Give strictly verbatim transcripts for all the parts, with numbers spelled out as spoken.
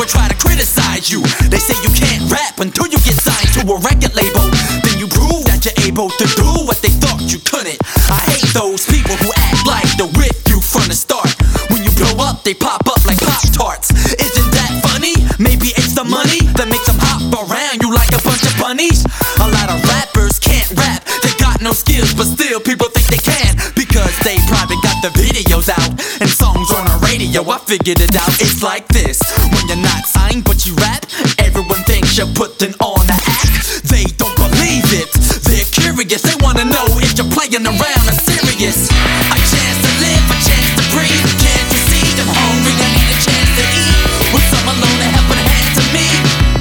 try to criticize you. They say you can't rap until you get signed to a record label. Then you prove that you're able to do what they thought you couldn't. I hate those people who act like they're with you from the start. When you blow up, they pop up like Pop-Tarts. Isn't that funny? Maybe it's the money that makes them hop around you like a bunch of bunnies. A lot of rappers can't rap, they got no skills, but still people think they can, because they probably got the videos out and songs on the radio. I figured it out, it's like this. When you're not signed but you rap, everyone thinks you're putting on an act. They don't believe it, they're curious, they wanna know if you're playing around or serious. A chance to live, a chance to breathe. Can't you see I'm hungry, I need a chance to eat. With some alone and helping a hand to me,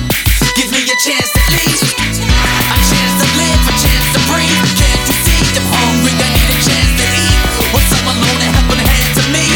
give me a chance at least. A chance to live, a chance to breathe. Can't you see I'm hungry, I need a chance to eat. With some alone and helping a hand to me,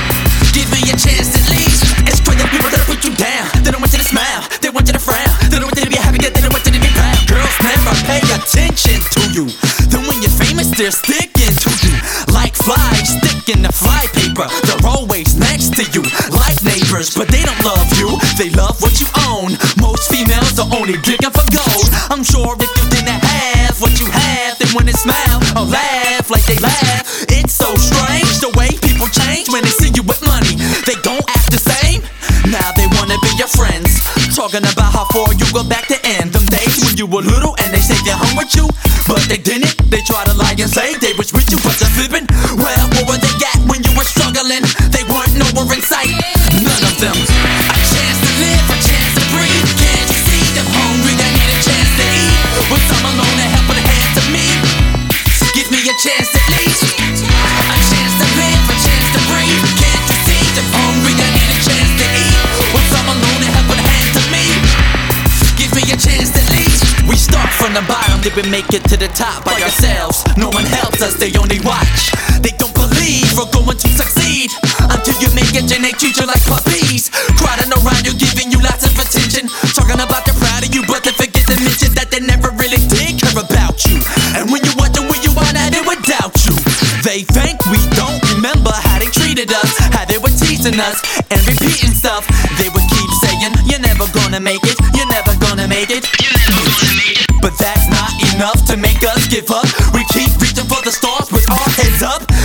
give me a chance at least. It's crazy people that put you down, they don't want you to smile, they want you to frown. They don't want you to be happy, they don't want you to be proud. Girls never pay attention to you, then when you're famous they're sticking to you like flies sticking to flypaper. They're always next to you like neighbors, but they don't love you, they love what you own. Most females are only digging for gold. I'm sure if you didn't have what you have, they wouldn't smile or laugh like they laugh. It's so strange the way people change when they see you with money. They don't act the same, now they wanna be your friends. Talking about how far you go back to end them days when you were little and they say they hung with you, but they didn't. They try to lie and say they was with you, but they're fibbing. Well, where were they at when you were struggling? They weren't nowhere in sight, none of them. A chance to live, a chance to breathe. Can't you see I'm hungry, I need a chance to eat. With some alone and helping a hand to me, give me a chance at least. A chance to live, a chance to breathe. Can't you see I'm hungry, I need a chance to eat. With some alone and helping a hand to me, give me a chance at least. We start from the bottom, then we make it to the top by ourselves. No one helps us, they only watch. They don't believe we're going to succeed until you make it and they treat you like puppies. Crowding around you, giving you lots of attention, talking about they're proud of you, but they forget to mention that they never really did care about you. And when you wonder where you are now, they would doubt you. They think we don't remember how they treated us, how they were teasing us and repeating stuff. They would keep saying, you're never gonna make it, you're never gonna make it, you're never gonna make it. But that's not enough to make us give up. We keep reaching for the stars with our heads up.